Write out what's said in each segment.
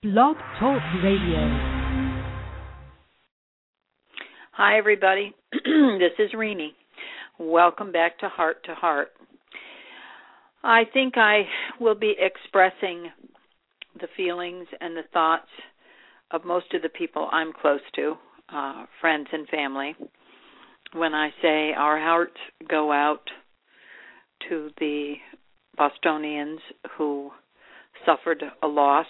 Blog Talk Radio. Hi, everybody. This is Renee. Welcome back to Heart to Heart. I think I will be expressing the feelings and the thoughts of most of the people I'm close to, friends and family, when I say our hearts go out to the Bostonians who suffered a loss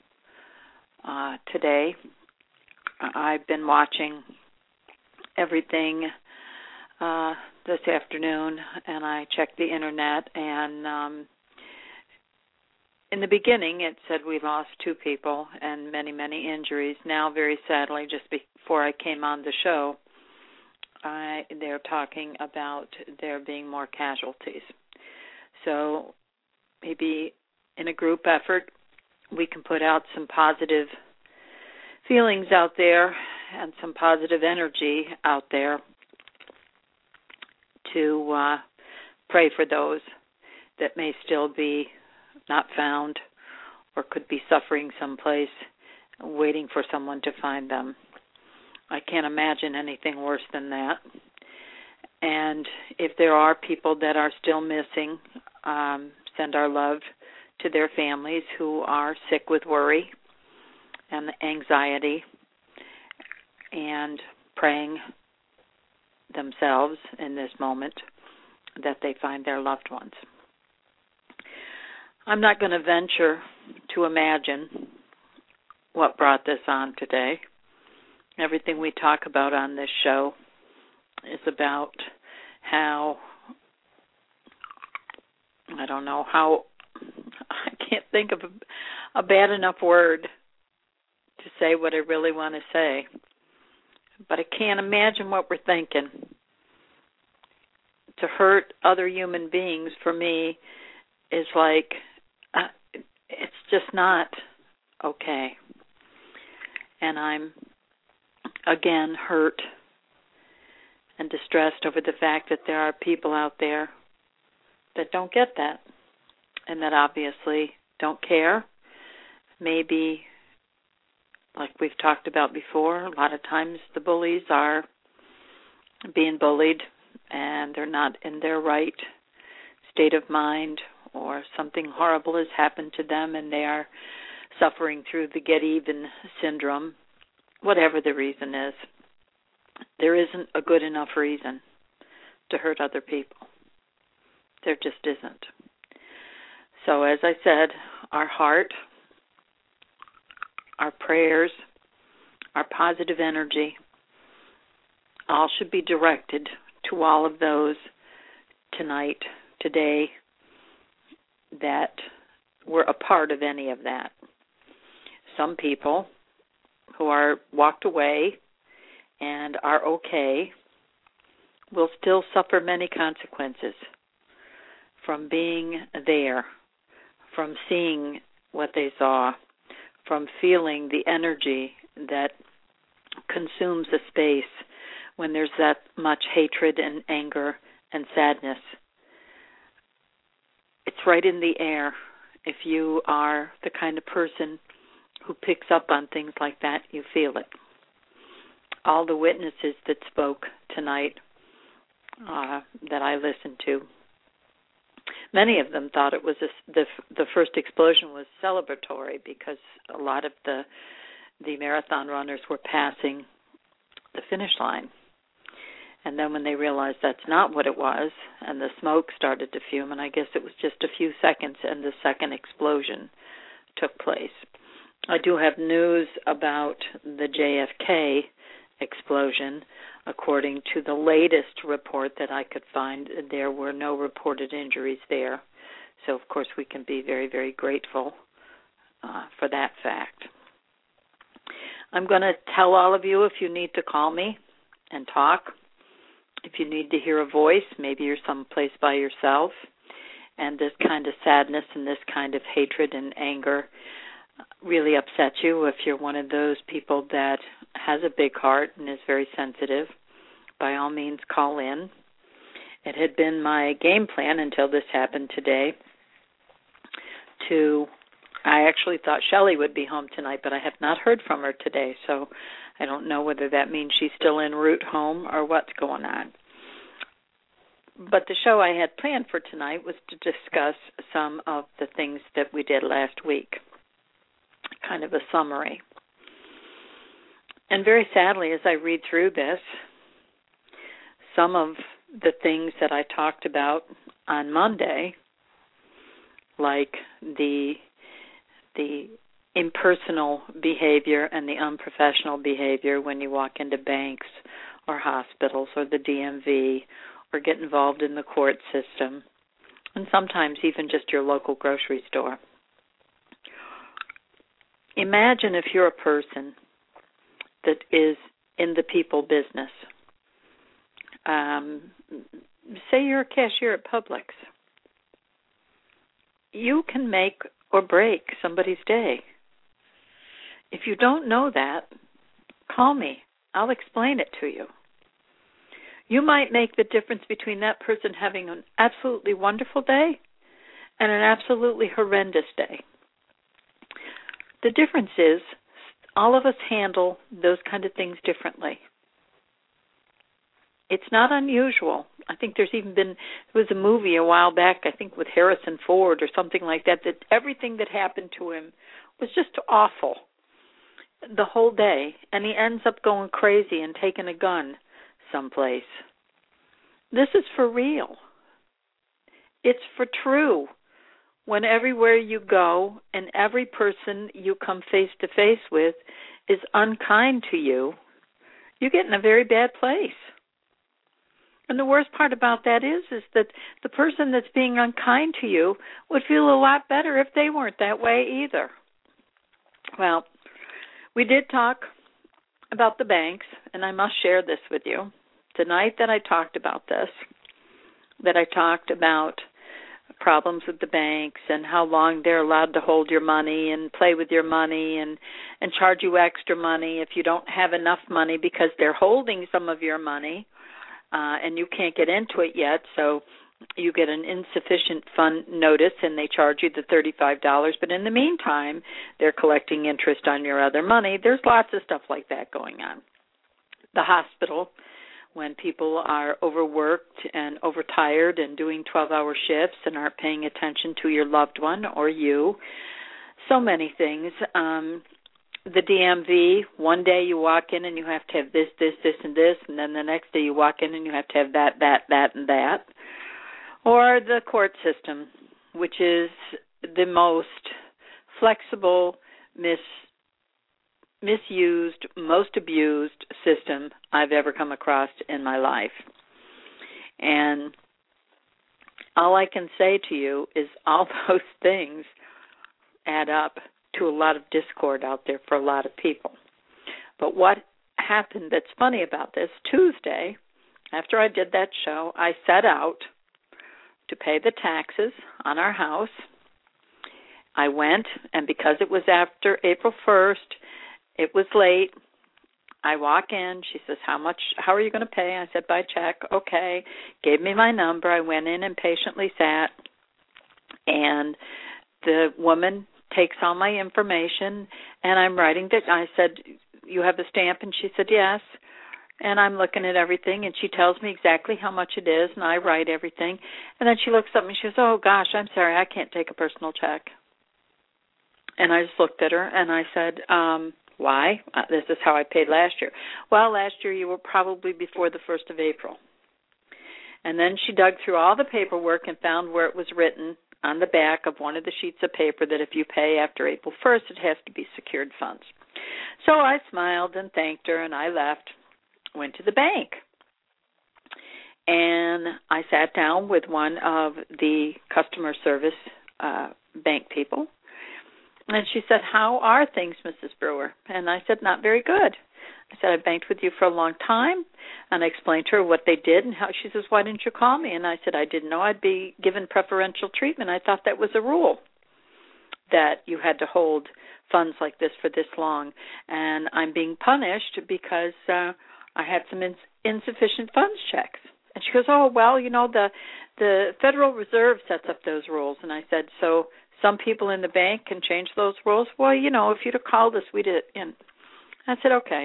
today. I've been watching everything this afternoon, and I checked the internet, and in the beginning it said we lost 2 people and many, many injuries. Now, very sadly, just before I came on the show, they're talking about there being more casualties. So maybe in a group effort, we can put out some positive feelings out there and some positive energy out there to pray for those that may still be not found or could be suffering someplace, waiting for someone to find them. I can't imagine anything worse than that. And if there are people that are still missing, send our love to their families who are sick with worry and anxiety, and praying themselves in this moment that they find their loved ones. I'm not going to venture to imagine what brought this on today. Everything we talk about on this show is about how, I can't think of a bad enough word to say what I really want to say. But I can't imagine what we're thinking. To hurt other human beings, for me, is like, it's just not okay. And I'm, again, hurt and distressed over the fact that there are people out there that don't get that, and that obviously don't care. Maybe, like we've talked about before, a lot of times the bullies are being bullied and they're not in their right state of mind, or something horrible has happened to them and they are suffering through the get-even syndrome. Whatever the reason is, there isn't a good enough reason to hurt other people. There just isn't. So as I said, our heart, our prayers, our positive energy, all should be directed to all of those tonight, today, that were a part of any of that. Some people who are walked away and are okay will still suffer many consequences from being there, from seeing what they saw, from feeling the energy that consumes a space when there's that much hatred and anger and sadness. It's right in the air. If you are the kind of person who picks up on things like that, you feel it. All the witnesses that spoke tonight that I listened to, many of them thought it was the first explosion was celebratory, because a lot of the marathon runners were passing the finish line. And then when they realized that's not what it was, and the smoke started to fume, and I guess it was just a few seconds, and the second explosion took place. I do have news about the JFK explosion. According to the latest report that I could find, there were no reported injuries there. So, of course, we can be very, very grateful for that fact. I'm going to tell all of you if you need to call me and talk. If you need to hear a voice, maybe you're someplace by yourself, and this kind of sadness and this kind of hatred and anger really upset you. If you're one of those people that has a big heart and is very sensitive, by all means call in. It had been my game plan until this happened today to I actually thought Shelley would be home tonight, but I have not heard from her today, so I don't know whether that means she's still en route home or what's going on. But the show I had planned for tonight was to discuss some of the things that we did last week, kind of a summary. And very sadly, as I read through this, some of the things that I talked about on Monday, like the impersonal behavior and the unprofessional behavior when you walk into banks or hospitals or the DMV or get involved in the court system, and sometimes even just your local grocery store. Imagine if you're a person that is in the people business. Say you're a cashier at Publix. You can make or break somebody's day. If you don't know that, call me. I'll explain it to you. You might make the difference between that person having an absolutely wonderful day and an absolutely horrendous day. The difference is all of us handle those kind of things differently. It's not unusual. I think there was a movie a while back, I think with Harrison Ford or something like that, that everything that happened to him was just awful the whole day, and he ends up going crazy and taking a gun someplace. This is for real. It's for true. When everywhere you go and every person you come face to face with is unkind to you, you get in a very bad place. And the worst part about that is that the person that's being unkind to you would feel a lot better if they weren't that way either. Well, we did talk about the banks, and I must share this with you. The night that I talked about this, that I talked about problems with the banks and how long they're allowed to hold your money and play with your money and charge you extra money if you don't have enough money because they're holding some of your money and you can't get into it yet, so you get an insufficient fund notice and they charge you the $35, but in the meantime, they're collecting interest on your other money. There's lots of stuff like that going on. The hospital, when people are overworked and overtired and doing 12-hour shifts and aren't paying attention to your loved one or you. So many things. The DMV, one day you walk in and you have to have this, and this, and then the next day you walk in and you have to have that, and that. Or the court system, which is the most flexible, misused, most abused system I've ever come across in my life. And all I can say to you is all those things add up to a lot of discord out there for a lot of people. But what happened that's funny about this, Tuesday, after I did that show, I set out to pay the taxes on our house. I went, and because it was after April 1st, it was late. I walk in. She says, how are you going to pay? I said, by check. Okay. Gave me my number. I went in and patiently sat. And the woman takes all my information, and I'm writing that. I said, you have a stamp? And she said, yes. And I'm looking at everything, and she tells me exactly how much it is, and I write everything. And then she looks up and she says, oh, gosh, I'm sorry, I can't take a personal check. And I just looked at her, and I said, why? This is how I paid last year. Well, last year you were probably before the 1st of April. And then she dug through all the paperwork and found where it was written on the back of one of the sheets of paper that if you pay after April 1st, it has to be secured funds. So I smiled and thanked her, and I left, went to the bank. And I sat down with one of the customer service bank people. And she said, how are things, Mrs. Brewer? And I said, not very good. I said, I banked with you for a long time. And I explained to her what they did and how. She says, why didn't you call me? And I said, I didn't know I'd be given preferential treatment. I thought that was a rule, that you had to hold funds like this for this long. And I'm being punished because I had some insufficient funds checks. And she goes, oh, well, you know, the Federal Reserve sets up those rules. And I said, so some people in the bank can change those rules. Well, if you'd have called us, we'd have. And I said, okay.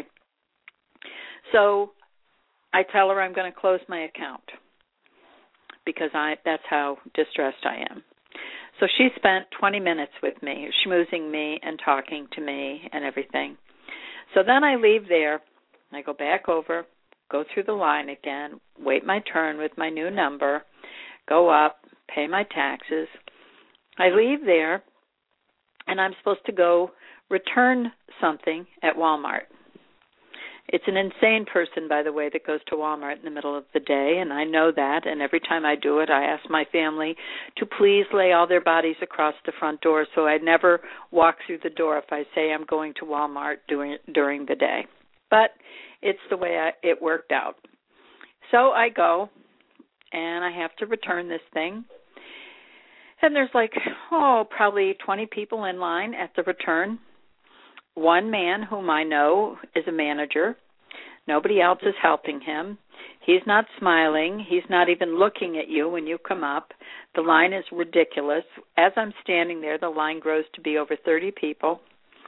So I tell her I'm going to close my account because that's how distressed I am. So she spent 20 minutes with me, schmoozing me and talking to me and everything. So then I leave there. I go back over, go through the line again, wait my turn with my new number, go up, pay my taxes. I leave there, and I'm supposed to go return something at Walmart. It's an insane person, by the way, that goes to Walmart in the middle of the day, and I know that, and every time I do it, I ask my family to please lay all their bodies across the front door so I never walk through the door if I say I'm going to Walmart during the day. But it's the way it worked out. So I go, and I have to return this thing. And there's probably 20 people in line at the return. One man whom I know is a manager. Nobody else is helping him. He's not smiling. He's not even looking at you when you come up. The line is ridiculous. As I'm standing there, the line grows to be over 30 people.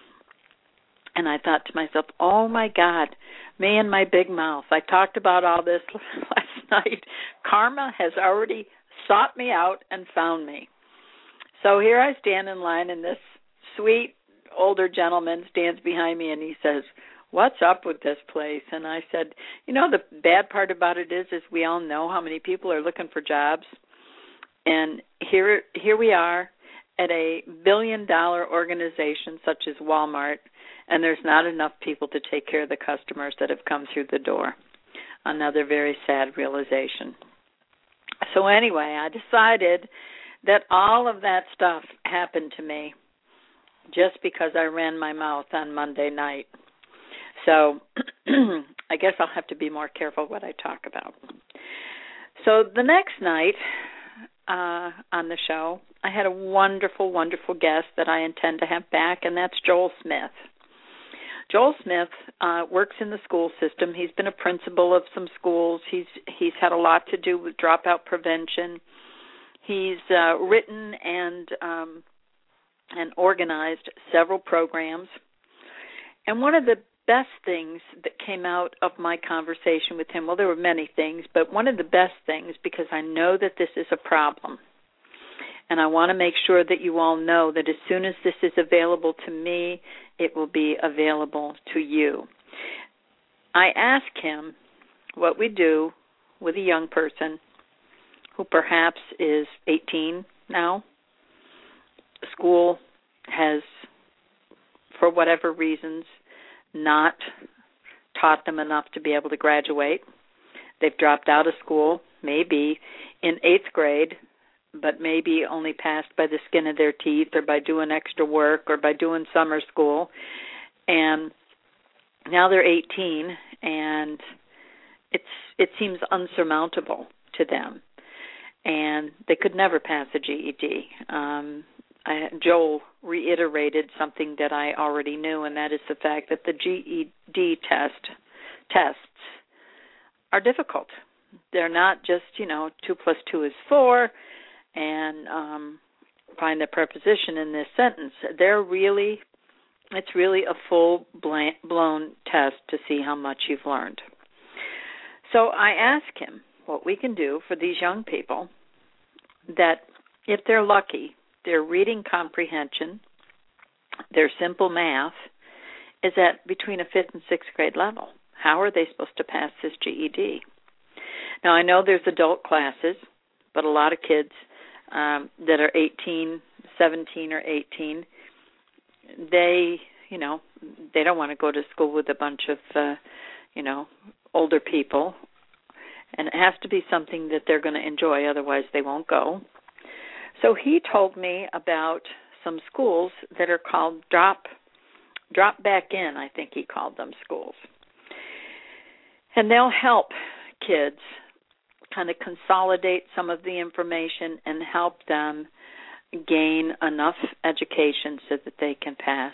And I thought to myself, oh, my God, me and my big mouth. I talked about all this last night. Karma has already sought me out and found me. So here I stand in line, and this sweet older gentleman stands behind me, and he says, what's up with this place? And I said, the bad part about it is we all know how many people are looking for jobs. And here we are at a billion-dollar organization such as Walmart, and there's not enough people to take care of the customers that have come through the door. Another very sad realization. So anyway, I decided that all of that stuff happened to me just because I ran my mouth on Monday night. So I guess I'll have to be more careful what I talk about. So the next night on the show, I had a wonderful, wonderful guest that I intend to have back, and that's Joel Smith. Joel Smith works in the school system. He's been a principal of some schools. He's had a lot to do with dropout prevention. He's written and organized several programs. And one of the best things that came out of my conversation with him, well, there were many things, but one of the best things, because I know that this is a problem, and I want to make sure that you all know that as soon as this is available to me, it will be available to you. I asked him what we do with a young person who perhaps is 18 now. School has, for whatever reasons, not taught them enough to be able to graduate. They've dropped out of school, maybe in 8th grade, but maybe only passed by the skin of their teeth or by doing extra work or by doing summer school. And now they're 18, and it seems unsurmountable to them. And they could never pass a GED. Joel reiterated something that I already knew, and that is the fact that the GED tests are difficult. They're not just, 2 + 2 is 4, and find the preposition in this sentence. It's really a full-blown test to see how much you've learned. So I asked him what we can do for these young people that, if they're lucky, their reading comprehension, their simple math, is at between a 5th and 6th grade level. How are they supposed to pass this GED? Now, I know there's adult classes, but a lot of kids that are 17 or 18, they don't want to go to school with a bunch of, older people. And it has to be something that they're going to enjoy, otherwise they won't go. So he told me about some schools that are called drop back in, I think he called them schools. And they'll help kids kind of consolidate some of the information and help them gain enough education so that they can pass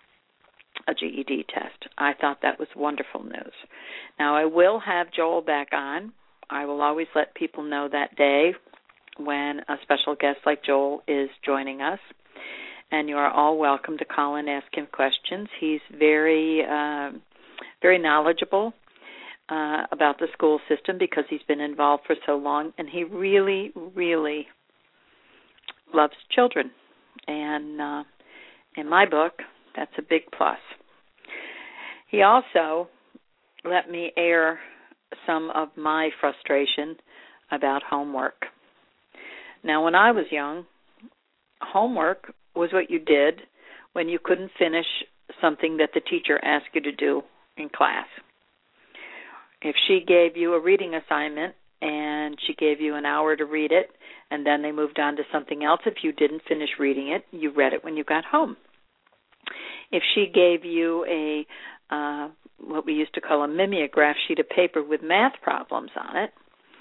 a GED test. I thought that was wonderful news. Now, I will have Joel back on. I will always let people know that day when a special guest like Joel is joining us. and you are all welcome to call and ask him questions. He's very, very knowledgeable about the school system because he's been involved for so long, and he really, really loves children. And in my book, that's a big plus. He also let me air some of my frustration about homework. Now, when I was young, homework was what you did when you couldn't finish something that the teacher asked you to do in class. If she gave you a reading assignment and she gave you an hour to read it, and then they moved on to something else, if you didn't finish reading it, you read it when you got home. If she gave you a what we used to call a mimeograph sheet of paper with math problems on it,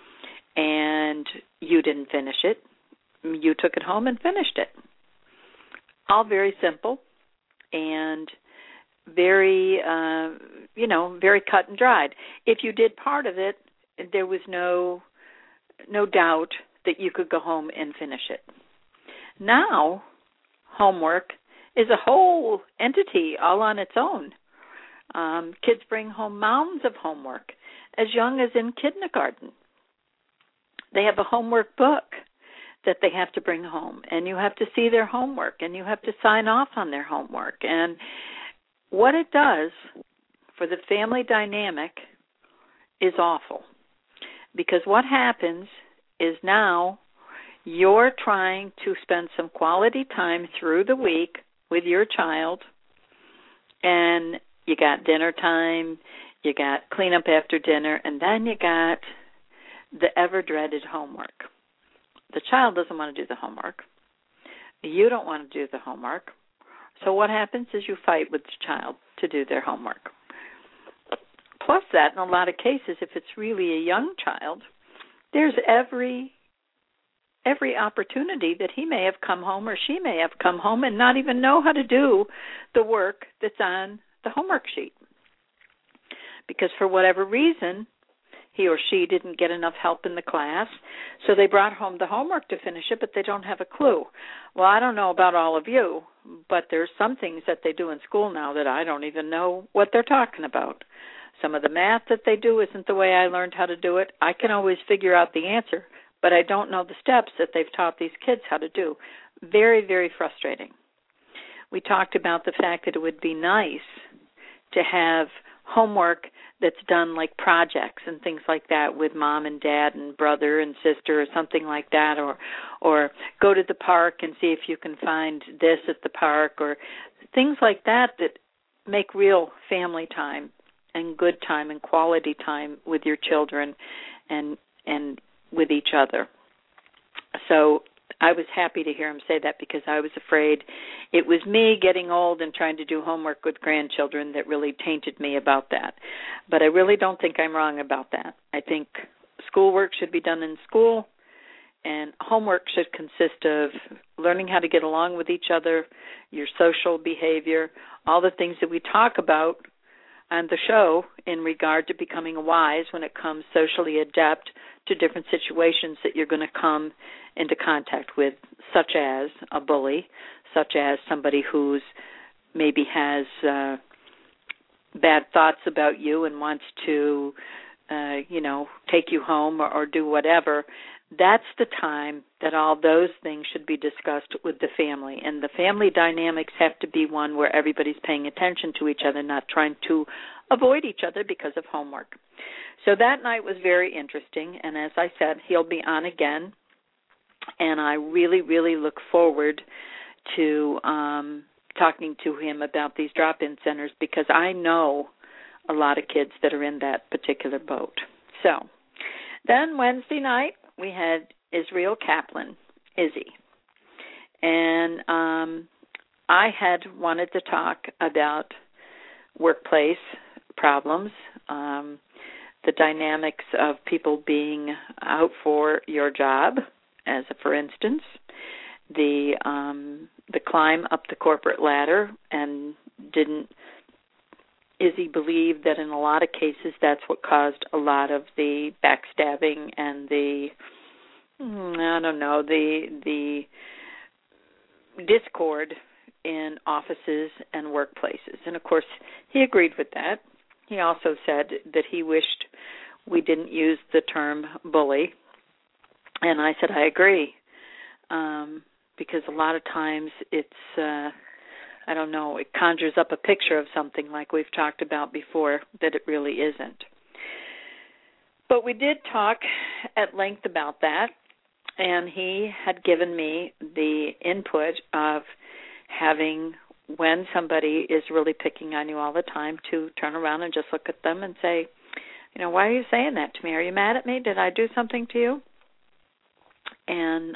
and you didn't finish it, you took it home and finished it. All very simple and very, very cut and dried. If you did part of it, there was no doubt that you could go home and finish it. Now, homework is a whole entity all on its own. Kids bring home mounds of homework as young as in kindergarten. They have a homework book that they have to bring home, and you have to see their homework, and you have to sign off on their homework. And what it does for the family dynamic is awful, because what happens is now you're trying to spend some quality time through the week with your child, and you got dinner time, you got cleanup after dinner, and then you got the ever-dreaded homework. The child doesn't want to do the homework. You don't want to do the homework. So what happens is you fight with the child to do their homework. Plus that, in a lot of cases, if it's really a young child, there's every opportunity that he may have come home or she may have come home and not even know how to do the work that's on the homework sheet. Because for whatever reason, he or she didn't get enough help in the class, so they brought home the homework to finish it, but they don't have a clue. Well, I don't know about all of you, but there's some things that they do in school now that I don't even know what they're talking about. Some of the math that they do isn't the way I learned how to do it. I can always figure out the answer, but I don't know the steps that they've taught these kids how to do. Very, very frustrating. We talked about the fact that it would be nice to have homework that's done like projects and things like that with mom and dad and brother and sister or something like that, or go to the park and see if you can find this at the park, or things like that that make real family time and good time and quality time with your children and with each other. So I was happy to hear him say that, because I was afraid it was me getting old and trying to do homework with grandchildren that really tainted me about that. But I really don't think I'm wrong about that. I think schoolwork should be done in school, and homework should consist of learning how to get along with each other, your social behavior, all the things that we talk about on the show in regard to becoming wise when it comes socially adept to different situations that you're going to come into contact with, such as a bully, such as somebody who's maybe has bad thoughts about you and wants to, take you home or do whatever. That's the time that all those things should be discussed with the family. And the family dynamics have to be one where everybody's paying attention to each other, not trying to avoid each other because of homework. So that night was very interesting. And as I said, he'll be on again. And I really, really look forward to talking to him about these drop-in centers, because I know a lot of kids that are in that particular boat. So then Wednesday night, we had Israel Kaplan, Izzy. And I had wanted to talk about workplace problems, the dynamics of people being out for your job, as a for instance, the climb up the corporate ladder, and didn't Izzy believe that in a lot of cases that's what caused a lot of the backstabbing and the discord in offices and workplaces. And, of course, he agreed with that. He also said that he wished we didn't use the term bully. And I said, I agree, because a lot of times it's, I don't know, it conjures up a picture of something like we've talked about before that it really isn't. But we did talk at length about that, and he had given me the input of having, when somebody is really picking on you all the time, to turn around and just look at them and say, you know, why are you saying that to me? Are you mad at me? Did I do something to you? And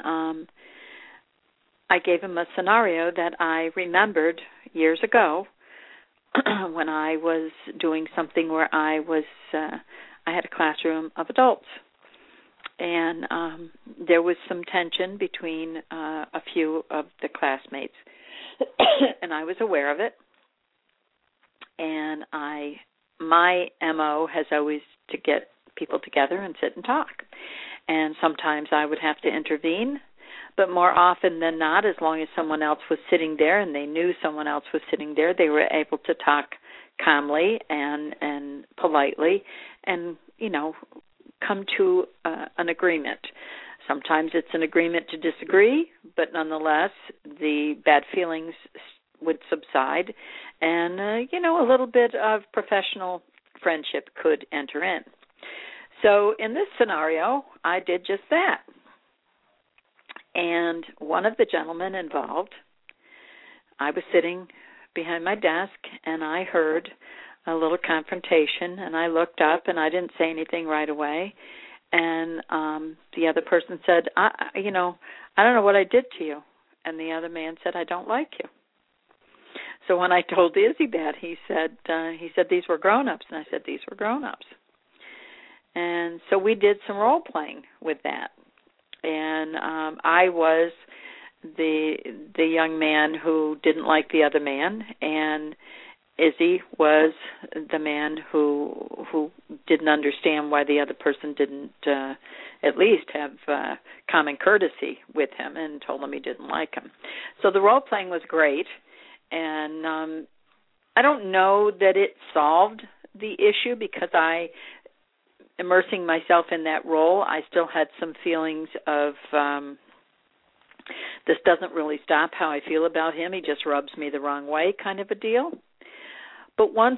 I gave him a scenario that I remembered years ago when I was doing something where I had a classroom of adults. And there was some tension between a few of the classmates, and I was aware of it. And my MO has always to get people together and sit and talk. And sometimes I would have to intervene, but more often than not, as long as someone else was sitting there and they knew someone else was sitting there, they were able to talk calmly and politely and, you know, come to an agreement. Sometimes it's an agreement to disagree, but nonetheless, the bad feelings would subside, and, you know, a little bit of professional friendship could enter in. So in this scenario, I did just that. And one of the gentlemen involved, I was sitting behind my desk, and I heard a little confrontation, and I looked up, and I didn't say anything right away. And the other person said, I don't know what I did to you. And the other man said, I don't like you. So when I told Izzy that, he said these were grown-ups. And I said, these were grown-ups. And so we did some role-playing with that. And I was the young man who didn't like the other man, and Izzy was the man who didn't understand why the other person didn't at least have common courtesy with him, and told him he didn't like him. So the role-playing was great, and I don't know that it solved the issue, because immersing myself in that role, I still had some feelings of this doesn't really stop how I feel about him. He just rubs me the wrong way kind of a deal. But once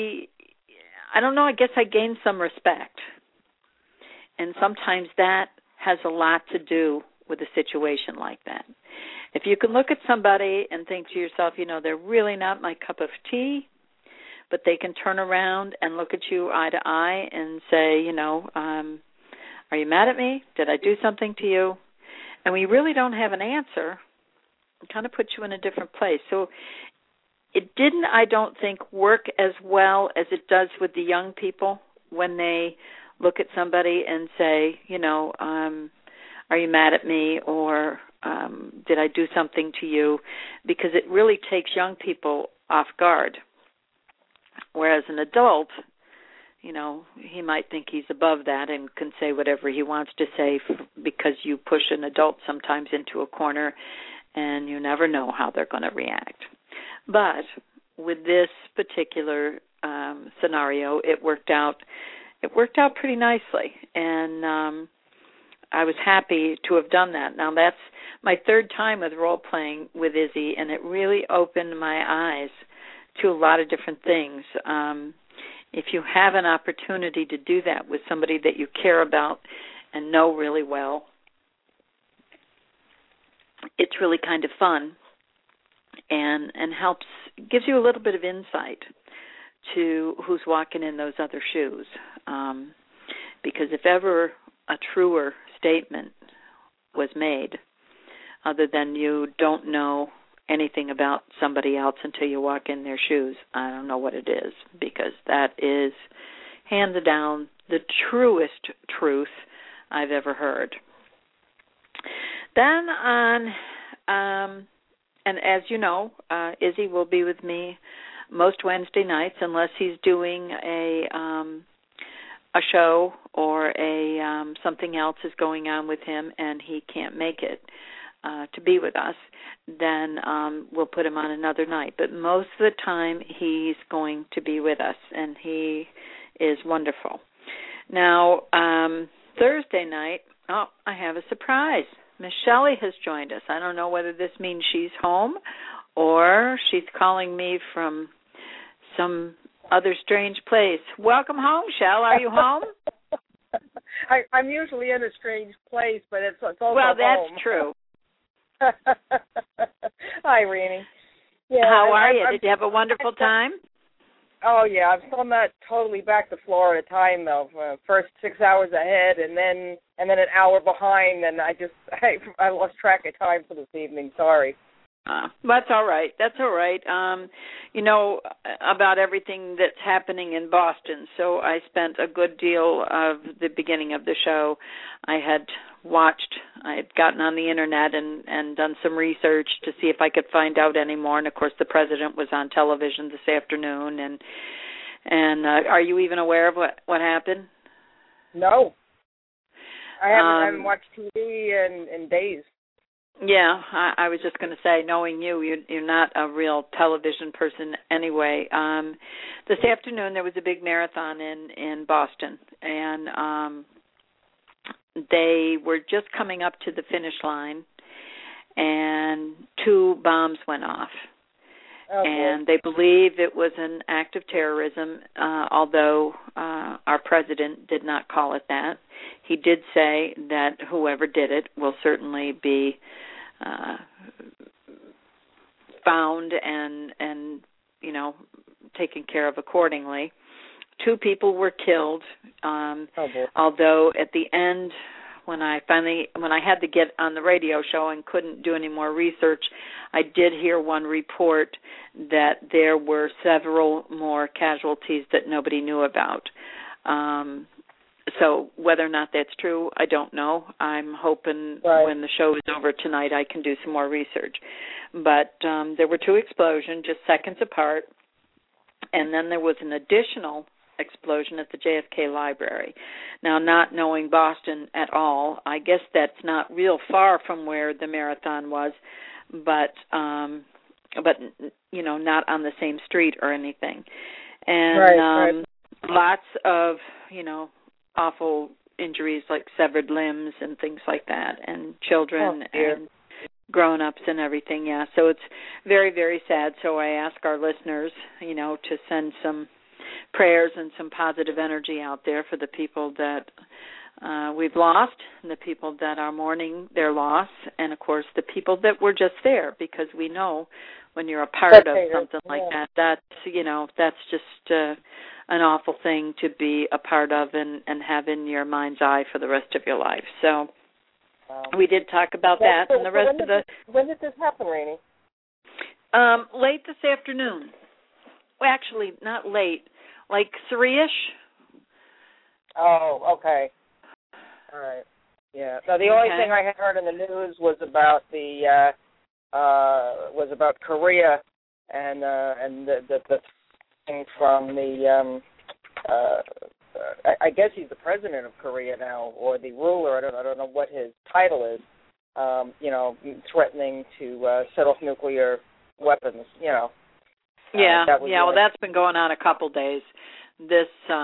I guess I gained some respect. And sometimes that has a lot to do with a situation like that. If you can look at somebody and think to yourself, they're really not my cup of tea, but they can turn around and look at you eye to eye and say, are you mad at me? Did I do something to you? And we really don't have an answer. It kind of puts you in a different place. So it didn't, I don't think, work as well as it does with the young people when they look at somebody and say, are you mad at me, or did I do something to you? Because it really takes young people off guard. Whereas an adult, he might think he's above that and can say whatever he wants to say, because you push an adult sometimes into a corner and you never know how they're going to react. But with this particular scenario, it worked out pretty nicely, and I was happy to have done that. Now, that's my third time with role-playing with Izzy, and it really opened my eyes to a lot of different things. If you have an opportunity to do that with somebody that you care about and know really well, it's really kind of fun and gives you a little bit of insight to who's walking in those other shoes. Because if ever a truer statement was made, other than you don't know anything about somebody else until you walk in their shoes, I don't know what it is, because that is hands down the truest truth I've ever heard. Then and as you know, Izzy will be with me most Wednesday nights, unless he's doing a show or something else is going on with him and he can't make it. to be with us, then we'll put him on another night. But most of the time, he's going to be with us, and he is wonderful. Now, Thursday night, I have a surprise. Miss Shelley has joined us. I don't know whether this means she's home or she's calling me from some other strange place. Welcome home, Shell. Are you home? I'm usually in a strange place, but it's also well, that's home. True. Hi, Renee. Yeah, how are you? Did you have a wonderful time? Oh, yeah. I'm still not totally back to Florida time, though. First 6 hours ahead, and then an hour behind, and I lost track of time for this evening. Sorry. That's all right. That's all right. You know about everything that's happening in Boston, so I spent a good deal of the beginning of the show. I had gotten on the internet and done some research to see if I could find out any more. And of course, the president was on television this afternoon. And are you even aware of what happened? No, I haven't watched TV in days. Yeah, I was just going to say, knowing you're not a real television person anyway. This afternoon there was a big marathon in Boston, and they were just coming up to the finish line, and 2 bombs went off. Okay. And they believe it was an act of terrorism, although our president did not call it that. He did say that whoever did it will certainly be found and taken care of accordingly. 2 people were killed, although at the end, when I had to get on the radio show and couldn't do any more research, I did hear one report that there were several more casualties that nobody knew about. So whether or not that's true, I don't know. I'm hoping when the show is over tonight I can do some more research. But there were 2 explosions just seconds apart, and then there was an additional explosion at the JFK Library. Now, not knowing Boston at all, I guess that's not real far from where the marathon was, but not on the same street or anything. And lots of awful injuries like severed limbs and things like that, and children and grown-ups and everything. Yeah, so it's very, very sad. So I ask our listeners, to send some prayers and some positive energy out there for the people that we've lost, and the people that are mourning their loss, and of course the people that were just there, because we know when you're a part of something like that, that's just an awful thing to be a part of and have in your mind's eye for the rest of your life. So we did talk about that, and the rest of the... When did this happen, Rainey? Late this afternoon. Well, actually, not late, like 3-ish. Oh, okay. All right. Yeah. So the only thing I had heard in the news was about Korea and the thing from the I guess he's the president of Korea now, or the ruler. I don't know what his title is. Threatening to set off nuclear weapons. Yeah. Well, that's been going on a couple days. This,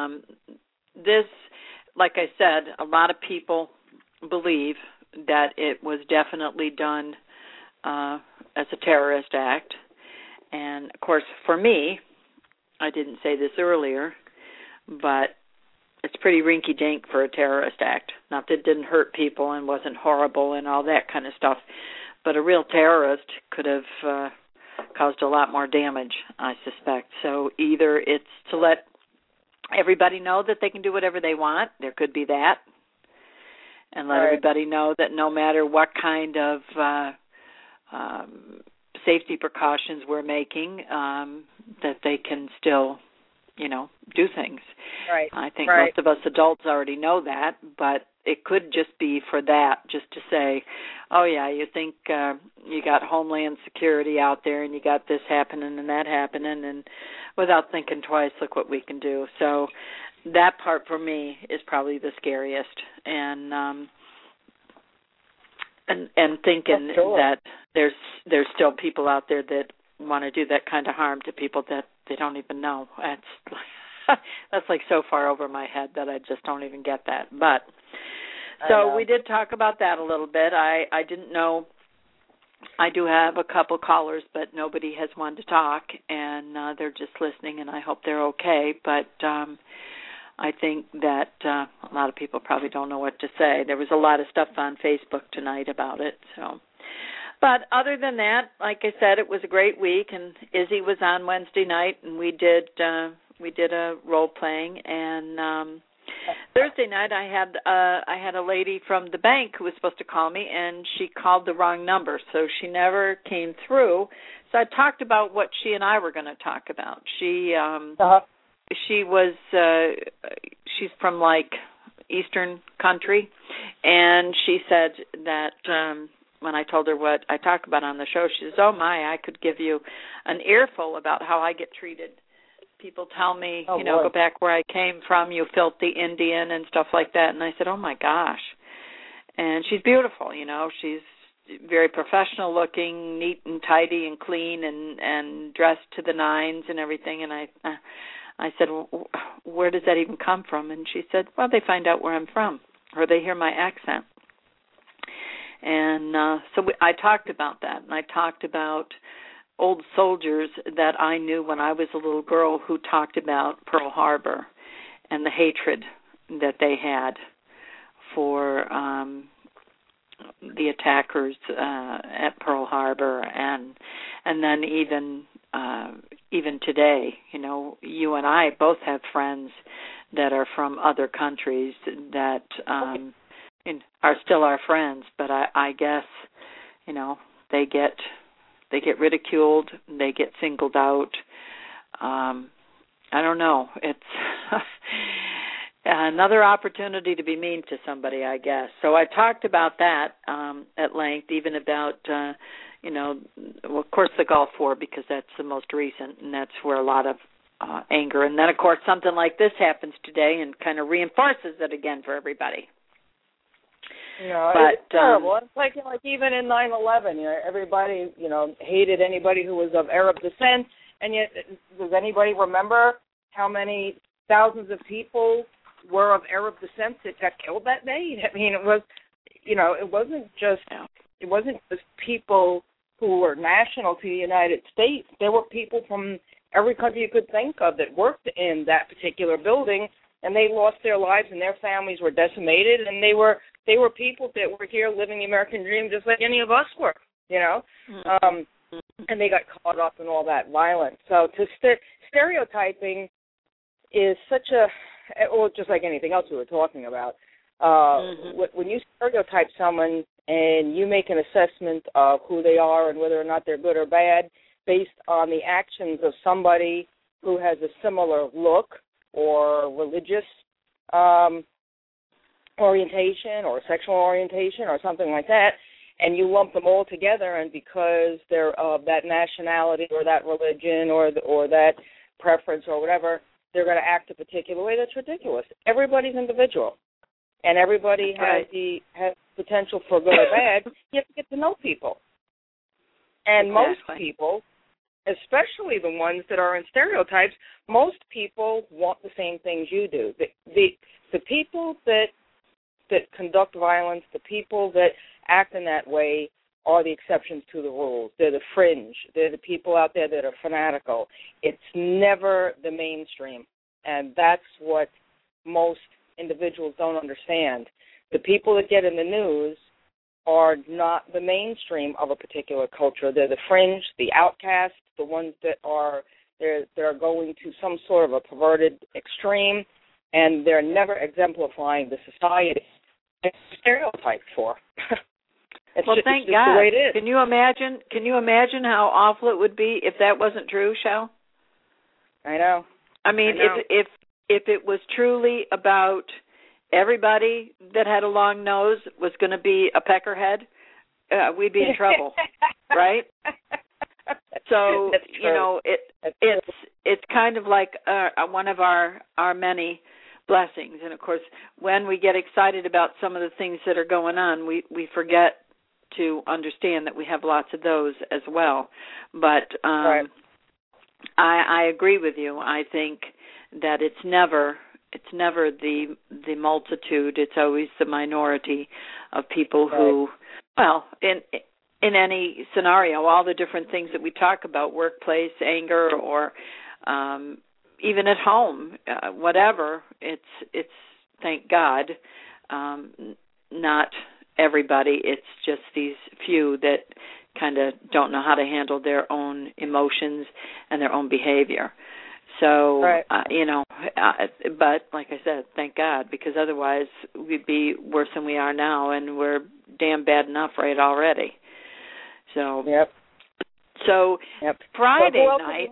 like I said, a lot of people believe that it was definitely done as a terrorist act. And, of course, for me, I didn't say this earlier, but it's pretty rinky-dink for a terrorist act. Not that it didn't hurt people and wasn't horrible and all that kind of stuff, but a real terrorist could have caused a lot more damage, I suspect. So either it's to let everybody know that they can do whatever they want, there could be that, and let everybody know that no matter what kind of safety precautions we're making, that they can still, do things. Right. I think most of us adults already know that, but it could just be for that, just to say, oh, yeah, you think you got Homeland Security out there and you got this happening and that happening, and without thinking twice, look what we can do. So that part for me is probably the scariest. And and thinking sure. that there's still people out there that want to do that kind of harm to people that they don't even know. That's like so far over my head that I just don't even get that. But so we did talk about that a little bit. I didn't know. I do have a couple callers, but nobody has wanted to talk, and they're just listening, and I hope they're okay. But I think that a lot of people probably don't know what to say. There was a lot of stuff on Facebook tonight about it. So, but other than that, like I said, it was a great week, and Izzy was on Wednesday night, and we did a role playing, and Thursday night I had a lady from the bank who was supposed to call me, and she called the wrong number, so she never came through. So I talked about what she and I were going to talk about. She's from like Eastern country, and she said that when I told her what I talk about on the show, she says, "Oh my, I could give you an earful about how I get treated. People tell me, boy. Go back where I came from, you filthy Indian," and stuff like that. And I said, "Oh my gosh." And she's beautiful, she's very professional looking, neat and tidy and clean, and dressed to the nines and everything. And I said, "Well, where does that even come from?" And she said, "Well, they find out where I'm from, or they hear my accent." And so I talked about that, and I talked about old soldiers that I knew when I was a little girl who talked about Pearl Harbor and the hatred that they had for the attackers at Pearl Harbor, and then even today, you and I both have friends that are from other countries that are still our friends, but I guess they get ridiculed, they get singled out. I don't know. It's another opportunity to be mean to somebody, I guess. So I talked about that at length, even about, of course, the Gulf War, because that's the most recent, and that's where a lot of anger. And then, of course, something like this happens today and kind of reinforces it again for everybody. It's terrible. It's like even in 9/11, everybody, hated anybody who was of Arab descent, and yet does anybody remember how many thousands of people were of Arab descent that got killed that day? I mean, it was, it wasn't just people who were national to the United States. There were people from every country you could think of that worked in that particular building, and they lost their lives, and their families were decimated, and they were people that were here living the American dream just like any of us were, and they got caught up in all that violence. So stereotyping is such just like anything else we were talking about. When you stereotype someone and you make an assessment of who they are and whether or not they're good or bad based on the actions of somebody who has a similar look or religious orientation or sexual orientation or something like that, and you lump them all together, and because they're of that nationality or that religion or that preference or whatever, they're going to act a particular way, that's ridiculous. Everybody's individual, and everybody has potential for good or bad. You have to get to know people. And most people, especially the ones that are in stereotypes, most people want the same things you do. The people that conduct violence, the people that act in that way are the exceptions to the rules. They're the fringe. They're the people out there that are fanatical. It's never the mainstream, and that's what most individuals don't understand. The people that get in the news are not the mainstream of a particular culture. They're the fringe, the outcasts, the ones that are they're going to some sort of a perverted extreme, and they're never exemplifying the society it's stereotyped for. Thank God. The way it is. Can you imagine how awful it would be if that wasn't true, Shel? I know. I mean, if it was truly about everybody that had a long nose was going to be a peckerhead, we'd be in trouble, right? So it's kind of like one of our many blessings. And of course, when we get excited about some of the things that are going on, we forget to understand that we have lots of those as well. But right. I agree with you. I think that it's never the multitude. It's always the minority of people who, well, in any scenario, all the different things that we talk about, workplace, anger, or even at home, whatever. It's thank God, not everybody. It's just these few that kind of don't know how to handle their own emotions and their own behavior. So, but like I said, thank God, because otherwise we'd be worse than we are now, and we're damn bad enough right already. So, So Friday night,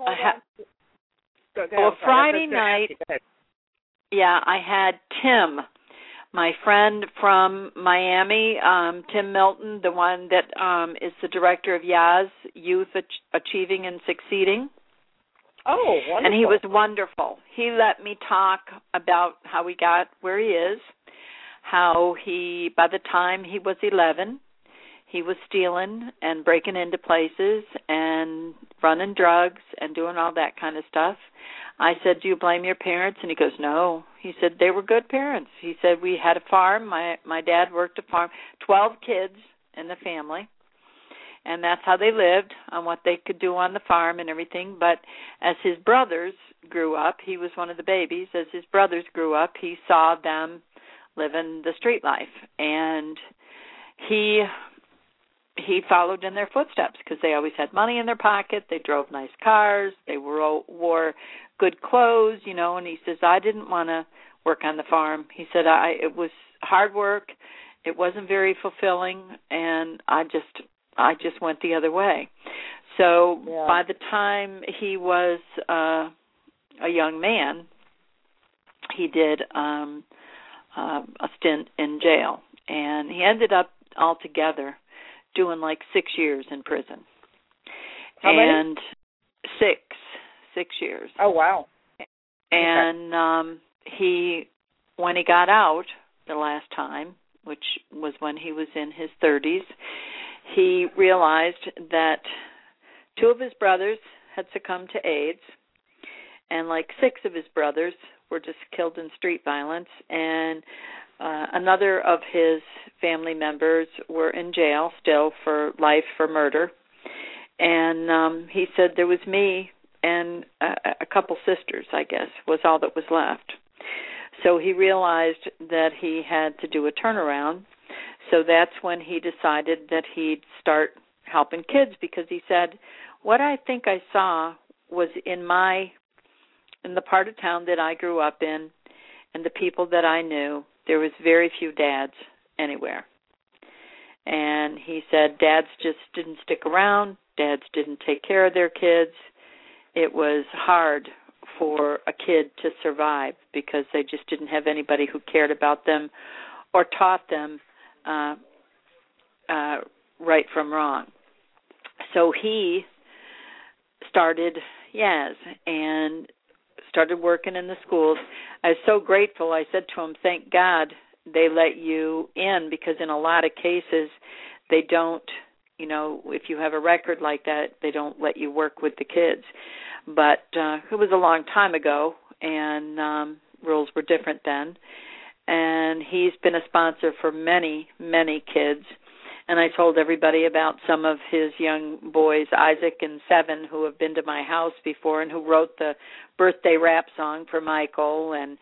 Friday night, I had Tim, my friend from Miami, Tim Milton, the one that is the director of YAS, Youth Achieving and Succeeding. Oh, wonderful. And he was wonderful. He let me talk about how he got where he is, how he, by the time he was 11, he was stealing and breaking into places and running drugs and doing all that kind of stuff. I said, do you blame your parents? And he goes, no. He said, they were good parents. He said, we had a farm. My dad worked a farm, 12 kids in the family. And that's how they lived, on what they could do on the farm and everything. But as his brothers grew up, he was one of the babies. As his brothers grew up, he saw them living the street life. And he followed in their footsteps because they always had money in their pocket. They drove nice cars. They wore good clothes, And he says, I didn't want to work on the farm. He said, it was hard work. It wasn't very fulfilling, and I just went the other way. So by the time he was a young man, he did a stint in jail, and he ended up altogether doing like 6 years in prison. How many? 6 years. Oh, wow. And when he got out the last time, which was when he was in his 30s, he realized that 2 of his brothers had succumbed to AIDS, and like 6 of his brothers were just killed in street violence, and another of his family members were in jail still for life for murder. And he said there was me and a couple sisters, I guess, was all that was left. So he realized that he had to do a turnaround. So that's when he decided that he'd start helping kids, because he said, what I think I saw was in the part of town that I grew up in and the people that I knew, there was very few dads anywhere. And he said dads just didn't stick around. Dads didn't take care of their kids. It was hard for a kid to survive because they just didn't have anybody who cared about them or taught them right from wrong. So he started YAS and started working in the schools. I was so grateful. I said to him, thank God they let you in, because in a lot of cases they don't, if you have a record like that, they don't let you work with the kids. But it was a long time ago, and rules were different then. And he's been a sponsor for many, many kids. And I told everybody about some of his young boys, Isaac and 7, who have been to my house before and who wrote the birthday rap song for Michael. And,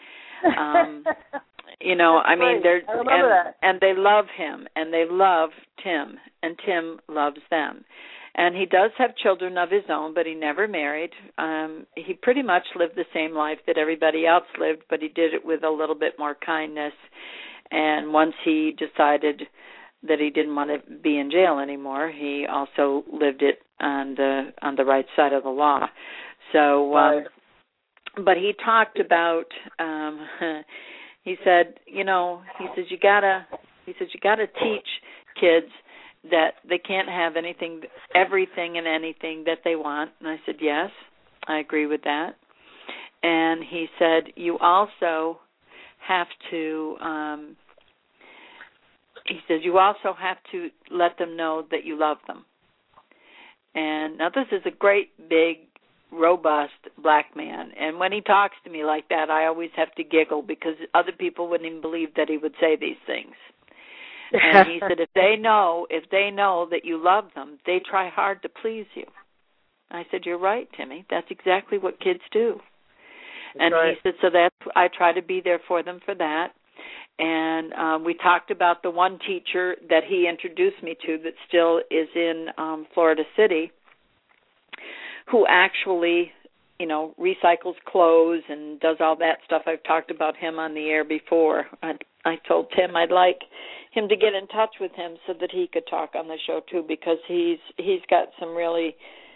I mean, and they love him, and they love Tim, and Tim loves them. And he does have children of his own, but he never married. He pretty much lived the same life that everybody else lived, but he did it with a little bit more kindness. And once he decided that he didn't want to be in jail anymore, he also lived it on the right side of the law. So, but he talked about. He said, you gotta teach kids that they can't have everything and anything that they want. And I said, yes, I agree with that. And he said, you also have to, he says, you also have to let them know that you love them. And now this is a great, big, robust black man. And when he talks to me like that, I always have to giggle because other people wouldn't even believe that he would say these things. And he said, if they know that you love them, they try hard to please you. I said, you're right, Timmy. That's exactly what kids do. And he said, so I try to be there for them for that. And we talked about the one teacher that he introduced me to that still is in Florida City, who actually, recycles clothes and does all that stuff. I've talked about him on the air before. I told Tim I'd like him to get in touch with him so that he could talk on the show too, because he's got some really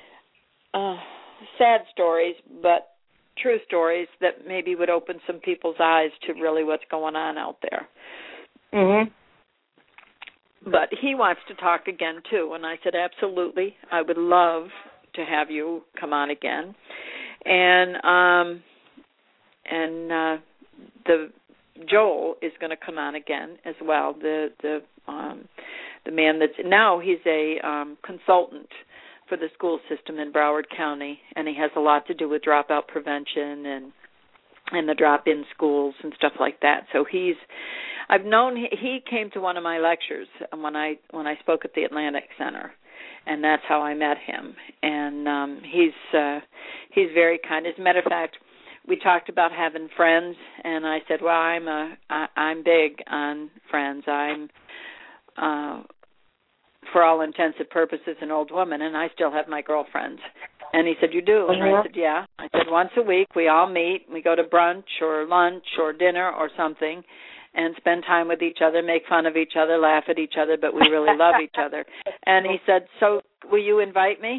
sad stories, but true stories that maybe would open some people's eyes to really what's going on out there. Mhm. But he wants to talk again too, and I said, absolutely, I would love to have you come on again. And the Joel is going to come on again as well. The man that's now he's a consultant for the school system in Broward County, and he has a lot to do with dropout prevention and the drop-in schools and stuff like that. So he came to one of my lectures when I spoke at the Atlantic Center, and that's how I met him. And he's very kind. As a matter of fact, we talked about having friends, and I said, well, I'm big on friends. I'm for all intents and purposes an old woman, and I still have my girlfriends. And he said, you do? And I said, yeah. I said, once a week we all meet, we go to brunch or lunch or dinner or something and spend time with each other, make fun of each other, laugh at each other, but we really love each other. And he said, so will you invite me?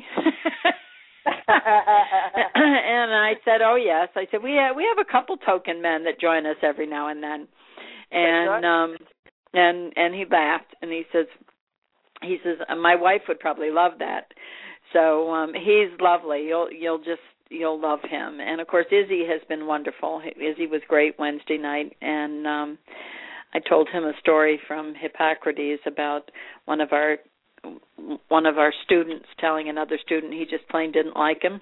And I said, oh, yes. I said, we have a couple token men that join us every now and then. And he laughed, and he says, my wife would probably love that. So he's lovely. You'll love him. And of course, Izzy has been wonderful. Izzy was great Wednesday night, and I told him a story from Hippocrates about one of our students telling another student he just plain didn't like him,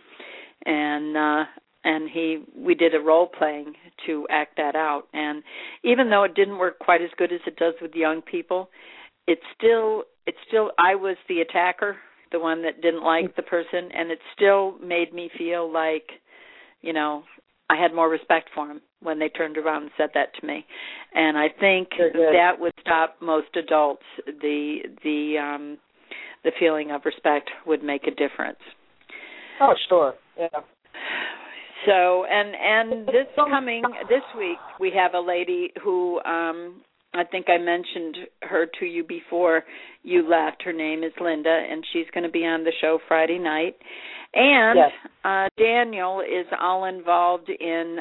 and we did a role playing to act that out. And even though it didn't work quite as good as it does with young people, it's still I was the attacker, the one that didn't like the person, and it still made me feel like, I had more respect for him when they turned around and said that to me. And I think that would stop most adults. The feeling of respect would make a difference. Oh, sure. Yeah. So, and this week we have a lady who I think I mentioned her to you before you left. Her name is Linda, and she's going to be on the show Friday night. And yes. Daniel is all involved in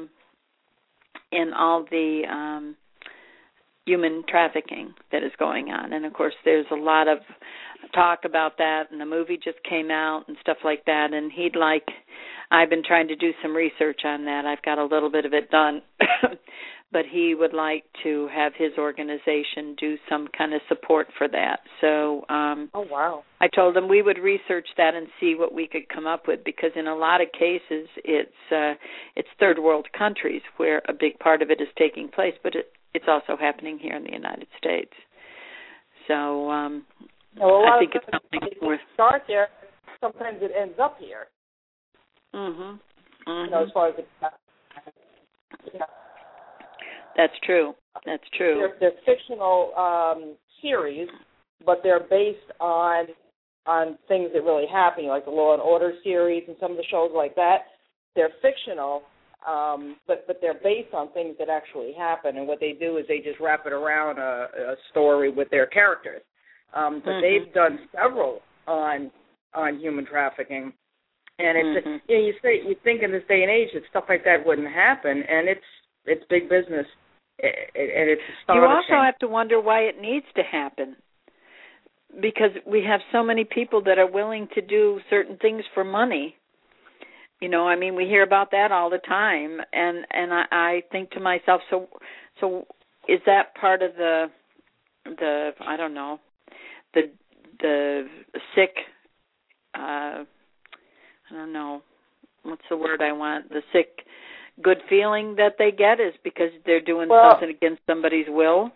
all the human trafficking that is going on. And, of course, there's a lot of talk about that, and the movie just came out and stuff like that. And I've been trying to do some research on that. I've got a little bit of it done. But he would like to have his organization do some kind of support for that. So oh, wow. I told him we would research that and see what we could come up with, because in a lot of cases it's third world countries where a big part of it is taking place, but it's also happening here in the United States. So I think it's something worth. Start there. Sometimes it ends up here. Mhm. As far as That's true. That's true. They're fictional series, but they're based on things that really happen, like the Law and Order series and some of the shows like that. They're fictional, but they're based on things that actually happen. And what they do is they just wrap it around a story with their characters. But they've done several on human trafficking. And it's you think in this day and age that stuff like that wouldn't happen, and it's big business. And it's astonishing. You also have to wonder why it needs to happen, because we have so many people that are willing to do certain things for money. We hear about that all the time, and I think to myself, so is that part of the I don't know, the sick, I don't know, what's the word I want? The sick good feeling that they get is because they're doing something against somebody's will?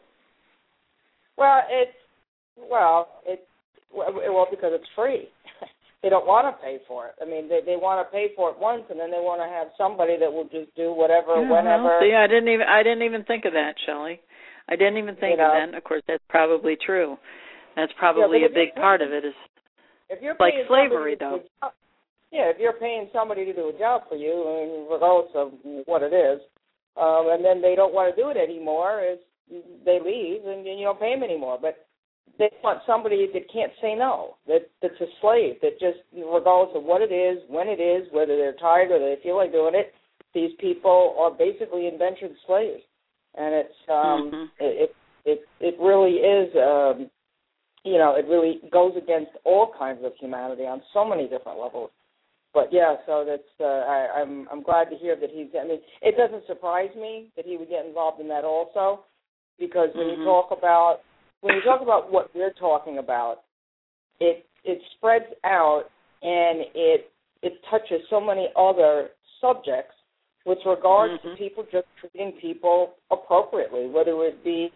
Because it's free. They don't want to pay for it. I mean, they want to pay for it once, and then they want to have somebody that will just do whatever, whenever. See, I didn't even think of that, Shelley. I didn't even think of that. And of course, that's probably true. That's probably a big part of it. Is if you're like slavery, though. If you're paying somebody to do a job for you, regardless of what it is, and then they don't want to do it anymore, they leave and you don't pay them anymore. But they want somebody that can't say no, that's a slave, that just, regardless of what it is, when it is, whether they're tired or they feel like doing it, these people are basically indentured slaves. And it's it really is, it really goes against all kinds of humanity on so many different levels. But yeah, so that's I'm glad to hear that he's. I mean, it doesn't surprise me that he would get involved in that also, because when you talk about what we're talking about, it spreads out and it touches so many other subjects with regards to people just treating people appropriately, whether it be.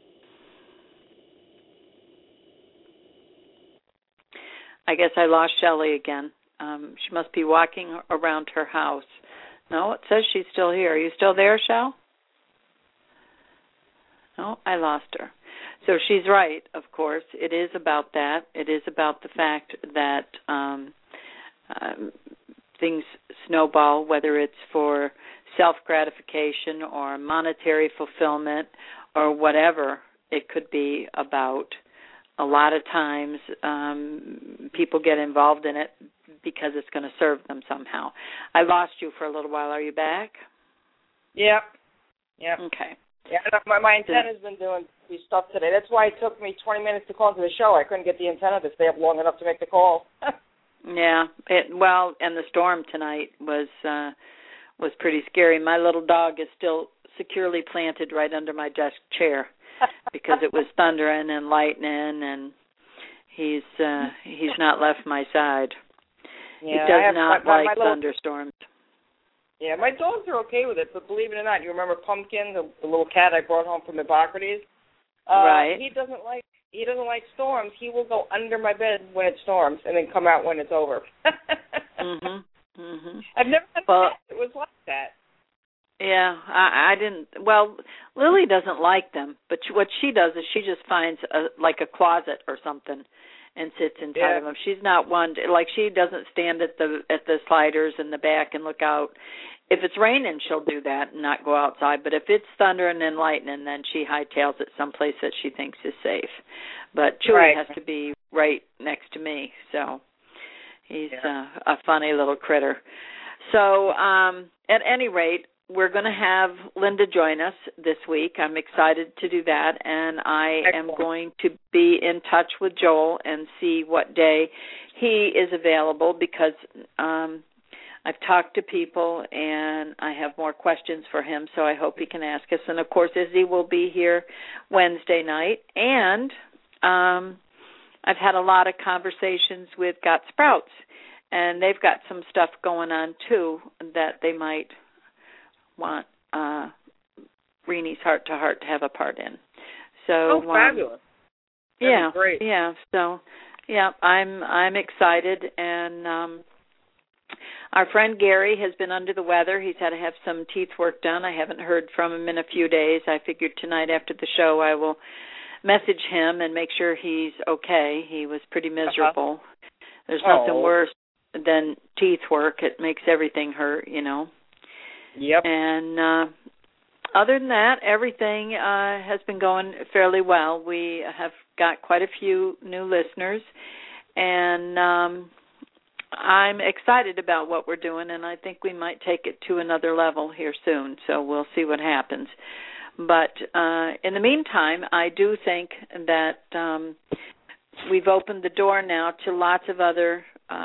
I guess I lost Shelley again. She must be walking around her house. No, it says she's still here. Are you still there, Shell? No, I lost her. So she's right, of course. It is about that. It is about the fact that things snowball, whether it's for self-gratification or monetary fulfillment or whatever it could be about. A lot of times people get involved in it because it's going to serve them somehow. I lost you for a little while. Are you back? Yep. Okay. Yeah, my antenna's been doing stuff today. That's why it took me 20 minutes to call into the show. I couldn't get the antenna to stay up long enough to make the call. Yeah. And the storm tonight was pretty scary. My little dog is still securely planted right under my desk chair because it was thundering and lightning, and he's not left my side. Yeah, he does not like thunderstorms. Yeah, my dogs are okay with it, but believe it or not, you remember Pumpkin, the little cat I brought home from Hippocrates? Right. He doesn't like storms. He will go under my bed when it storms and then come out when it's over. I've never had a cat that was like that. Yeah, I didn't. Well, Lily doesn't like them, but what she does is she just finds like a closet or something and sits inside of them. She's not one like she doesn't stand at the sliders in the back and look out. If it's raining, she'll do that and not go outside. But if it's thundering and lightning, then she hightails it someplace that she thinks is safe. But Chewy has to be right next to me, so he's a funny little critter. So at any rate, we're going to have Linda join us this week. I'm excited to do that, and I am going to be in touch with Joel and see what day he is available, because I've talked to people and I have more questions for him, so I hope he can ask us. And, of course, Izzy will be here Wednesday night. And I've had a lot of conversations with Got Sprouts, and they've got some stuff going on, too, that they might want Reenie's Heart to Heart to have a part in. So fabulous. That'd be great. Yeah. So I'm excited, and our friend Gary has been under the weather. He's had to have some teeth work done. I haven't heard from him in a few days. I figured tonight after the show I will message him and make sure he's okay. He was pretty miserable. There's nothing worse than teeth work. It makes everything hurt, you know. Yep. And other than that, everything has been going fairly well. We have got quite a few new listeners, and I'm excited about what we're doing, and I think we might take it to another level here soon, so we'll see what happens. But in the meantime, I do think that we've opened the door now to lots of other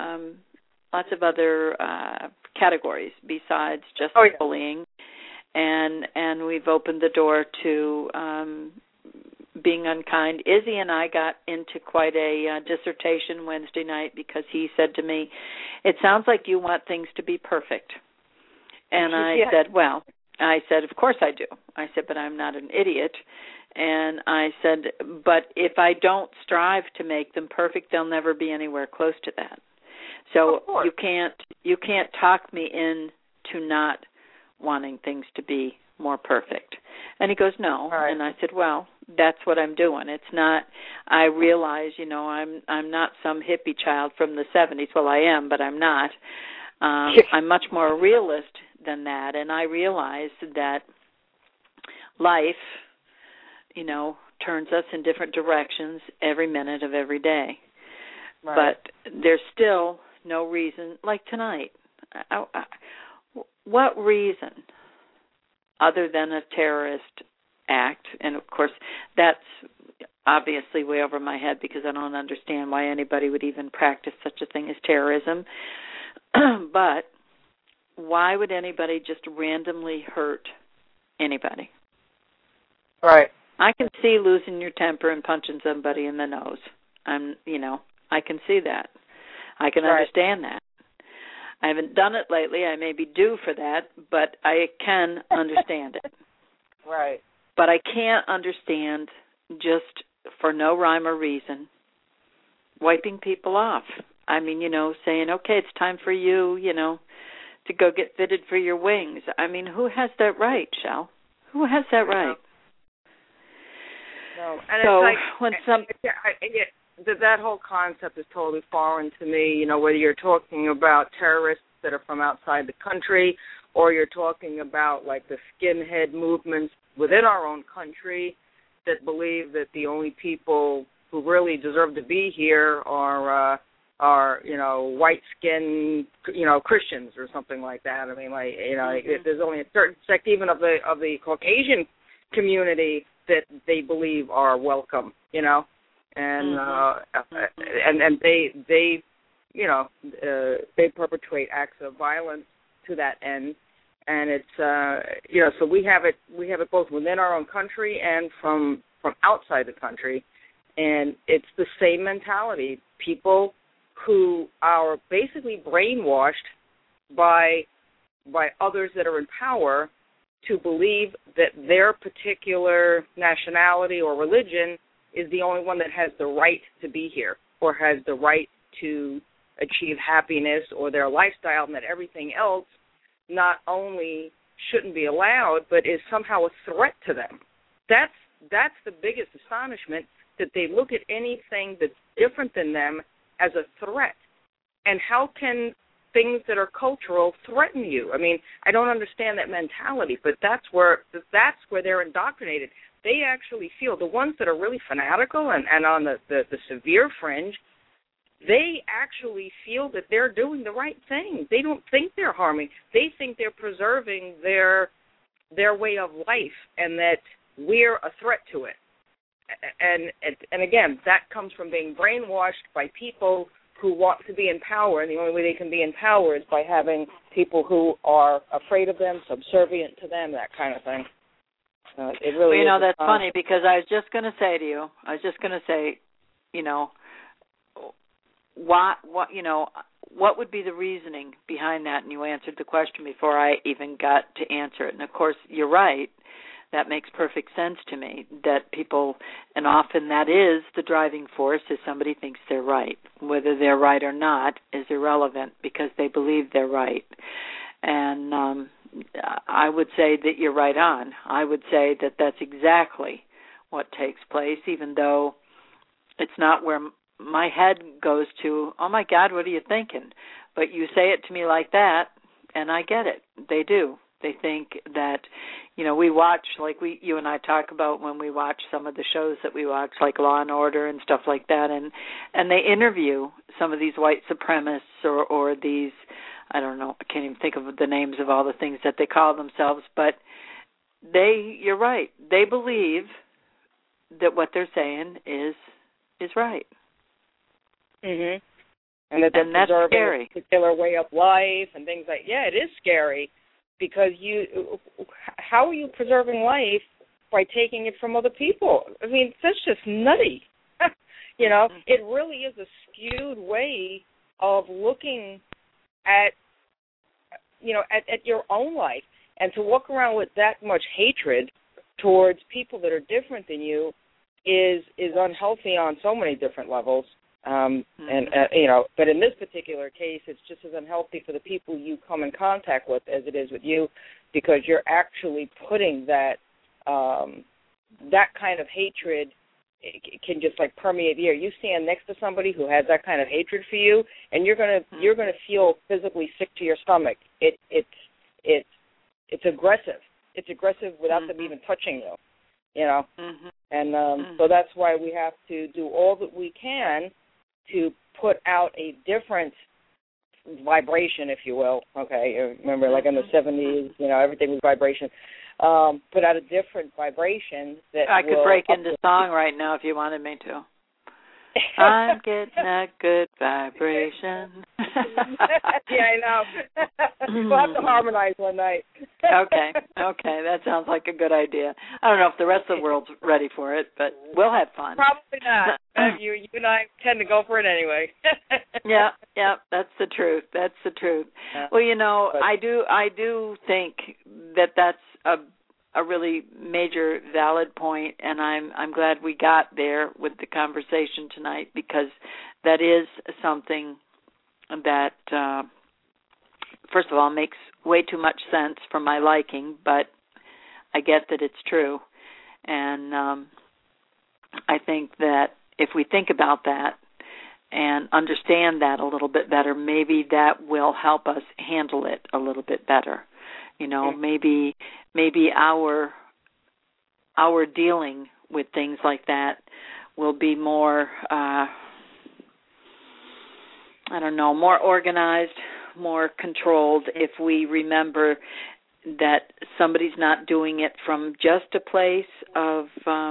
categories besides just bullying, and we've opened the door to being unkind. Izzy and I got into quite a dissertation Wednesday night because he said to me, "It sounds like you want things to be perfect." And I said, "Of course I do." I said, "But I'm not an idiot." And I said, "But if I don't strive to make them perfect, they'll never be anywhere close to that. So you can't talk me into not wanting things to be more perfect." And he goes, "No." Right. And I said, "Well, that's what I'm doing. It's not. I realize, I'm not some hippie child from the 70s. Well, I am, but I'm not. I'm much more realist than that, and I realize that life, turns us in different directions every minute of every day. Right. But there's still no reason, like tonight. What reason, other than a terrorist act, and of course that's obviously way over my head because I don't understand why anybody would even practice such a thing as terrorism, but why would anybody just randomly hurt anybody? Right. I can see losing your temper and punching somebody in the nose. I can see that. I can understand that. I haven't done it lately. I may be due for that, but I can understand it. Right. But I can't understand, just for no rhyme or reason, wiping people off. I mean, saying, "Okay, it's time for you, to go get fitted for your wings." I mean, who has that right, Shel? Who has that right? No. And that whole concept is totally foreign to me. Whether you're talking about terrorists that are from outside the country, or you're talking about like the skinhead movements within our own country that believe that the only people who really deserve to be here are white skinned Christians or something like that. I mean, there's only a certain sect even of the Caucasian community that they believe are welcome, and and they perpetrate acts of violence to that end, and it's so we have it both within our own country and from outside the country, and it's the same mentality. People who are basically brainwashed by others that are in power to believe that their particular nationality or religion is the only one that has the right to be here or has the right to achieve happiness or their lifestyle, and that everything else not only shouldn't be allowed but is somehow a threat to them. That's the biggest astonishment, that they look at anything that's different than them as a threat. And how can things that are cultural threaten you? I mean, I don't understand that mentality, but that's where they're indoctrinated. They actually feel, the ones that are really fanatical and on the severe fringe, they actually feel that they're doing the right thing. They don't think they're harming. They think they're preserving their way of life, and that we're a threat to it. And again, that comes from being brainwashed by people who want to be in power, and the only way they can be in power is by having people who are afraid of them, subservient to them, that kind of thing. It really is. That's funny, because I was just going to say to you, what would be the reasoning behind that? And you answered the question before I even got to answer it. And of course, you're right. That makes perfect sense to me, that people, and often that is the driving force, is somebody thinks they're right. Whether they're right or not is irrelevant because they believe they're right. And I would say that you're right on. I would say that that's exactly what takes place, even though it's not where my head goes to, "Oh my God, what are you thinking?" But you say it to me like that, and I get it. They do. They think that, we watch, like you and I talk about when we watch some of the shows that we watch, like Law and Order and stuff like that, and they interview some of these white supremacists or these, I don't know, I can't even think of the names of all the things that they call themselves, but you're right. They believe that what they're saying is right. Mhm. And that they're preserving a particular way of life and things like. Yeah, it is scary, because how are you preserving life by taking it from other people. I mean, that's just nutty. You know, it really is a skewed way of looking at, you know, at your own life. And to walk around with that much hatred towards people that are different than you is unhealthy on so many different levels. And you know, but in this particular case, it's just as unhealthy for the people you come in contact with as it is with you, because you're actually putting that that kind of hatred. It can just like permeate the air. You stand next to somebody who has that kind of hatred for you, and you're gonna feel physically sick to your stomach. It's aggressive. It's aggressive without them even touching you. You know, and so that's why we have to do all that we can to put out a different vibration, if you will. Okay, remember, like in the 70s, you know, everything was vibration. Put out a different vibration that I could break into song right now if you wanted me to. I'm getting a good vibration. Yeah, I know. We'll have to harmonize one night. Okay, that sounds like a good idea. I don't know if the rest of the world's ready for it, but we'll have fun. Probably not. You and I tend to go for it anyway. Yeah, that's the truth. That's the truth. Yeah. Well, you know, I do think that that's a really major valid point, and I'm glad we got there with the conversation tonight, because that is something that first of all makes way too much sense for my liking, but I get that it's true. And I think that if we think about that and understand that a little bit better, maybe that will help us handle it a little bit better. You know, maybe our dealing with things like that will be more, more organized, more controlled, if we remember that somebody's not doing it from just a place of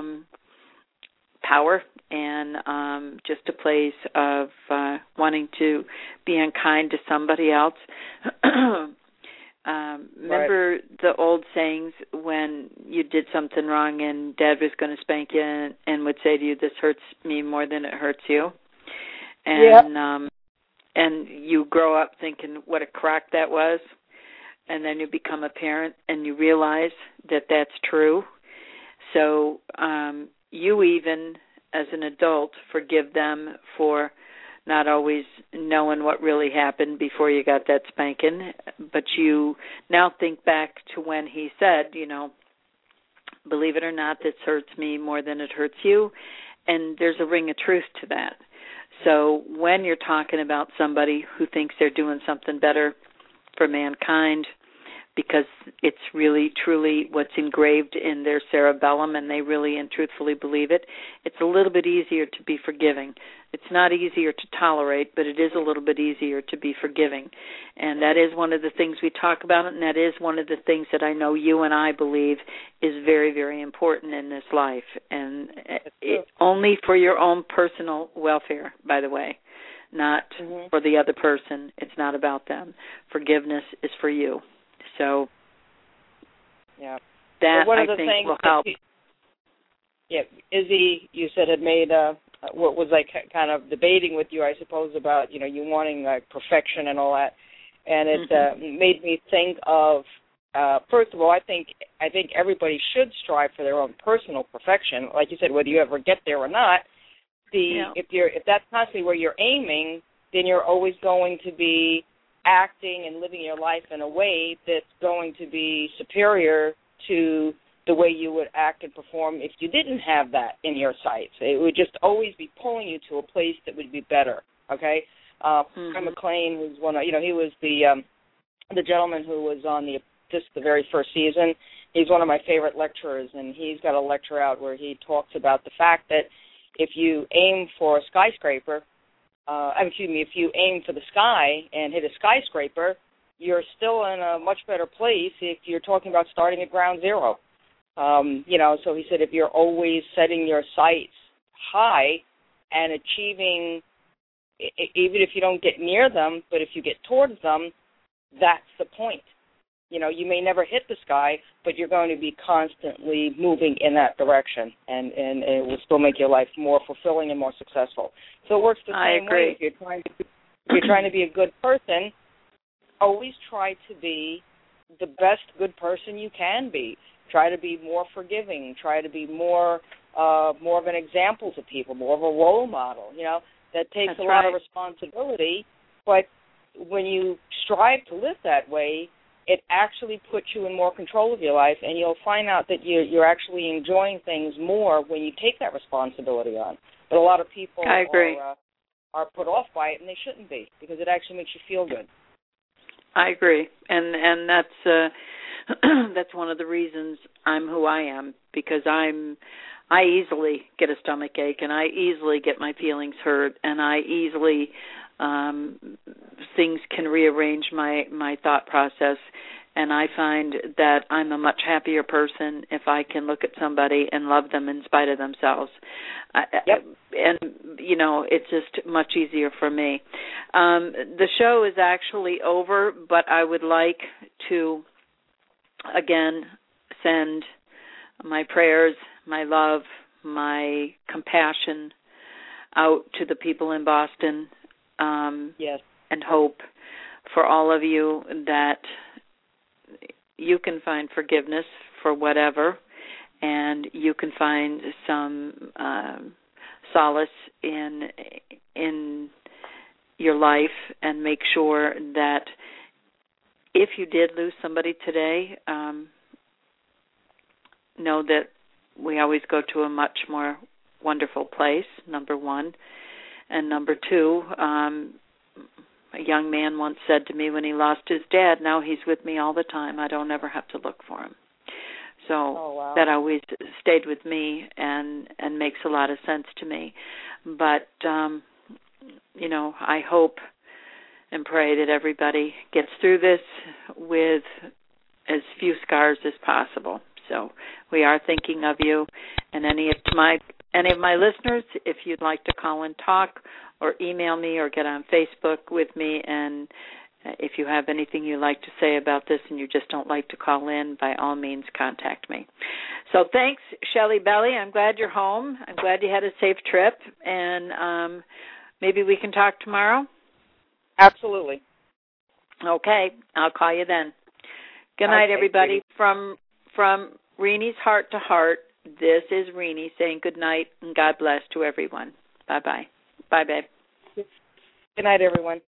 power and just a place of wanting to be unkind to somebody else. Remember the old sayings when you did something wrong and Dad was going to spank you and would say to you, "This hurts me more than it hurts you," and and you grow up thinking what a crock that was, and then you become a parent and you realize that that's true. So you even, as an adult, forgive them for not always knowing what really happened before you got that spanking, but you now think back to when he said, you know, believe it or not, this hurts me more than it hurts you, and there's a ring of truth to that. So when you're talking about somebody who thinks they're doing something better for mankind because it's really, truly what's engraved in their cerebellum and they really and truthfully believe it, it's a little bit easier to be forgiving. It's not easier to tolerate, but it is a little bit easier to be forgiving. And that is one of the things we talk about, and that is one of the things that I know you and I believe is very, very important in this life. And it, only for your own personal welfare, by the way, not for the other person. It's not about them. Forgiveness is for you. So that, I think, will help. Izzy, you said, had made what was like kind of debating with you, I suppose, about, you know, you wanting like perfection and all that, and it made me think of, first of all, I think everybody should strive for their own personal perfection, like you said, whether you ever get there or not. If that's constantly where you're aiming, then you're always going to be acting and living your life in a way that's going to be superior to the way you would act and perform if you didn't have that in your sights. It would just always be pulling you to a place that would be better. Okay, Fred McLean was one. He was the gentleman who was on the very first season. He's one of my favorite lecturers, and he's got a lecture out where he talks about the fact that if you aim for a skyscraper, if you aim for the sky and hit a skyscraper, you're still in a much better place if you're talking about starting at ground zero. So he said if you're always setting your sights high and achieving, even if you don't get near them, but if you get towards them, that's the point. you may never hit the sky, but you're going to be constantly moving in that direction, and it will still make your life more fulfilling and more successful. So it works the same way. If you're trying to be a good person, always try to be the best good person you can be. Try to be more forgiving. Try to be more of an example to people, more of a role model. That takes a lot of responsibility, but when you strive to live that way, it actually puts you in more control of your life, and you'll find out that you're actually enjoying things more when you take that responsibility on. But a lot of people are put off by it, and they shouldn't be, because it actually makes you feel good. I agree, and that's that's one of the reasons I'm who I am, because I easily get a stomach ache, and I easily get my feelings hurt, and I easily things can rearrange my thought process, and I find that I'm a much happier person if I can look at somebody and love them in spite of themselves. Yep. And, it's just much easier for me. The show is actually over, but I would like to, again, send my prayers, my love, my compassion out to the people in Boston. Yes. And hope for all of you that you can find forgiveness for whatever, and you can find some solace in your life, and make sure that if you did lose somebody today, know that we always go to a much more wonderful place, number one. And number two, a young man once said to me when he lost his dad, now he's with me all the time. I don't ever have to look for him. So that always stayed with me and makes a lot of sense to me. But, I hope and pray that everybody gets through this with as few scars as possible. So we are thinking of you, and any of my listeners, if you'd like to call and talk or email me or get on Facebook with me, and if you have anything you'd like to say about this and you just don't like to call in, by all means, contact me. So thanks, Shelley Belly. I'm glad you're home. I'm glad you had a safe trip, and maybe we can talk tomorrow? Absolutely. Okay, I'll call you then. Good night, everybody. From Renee's Heart to Heart, this is Renee saying good night and God bless to everyone. Bye-bye. Bye, babe. Good night, everyone.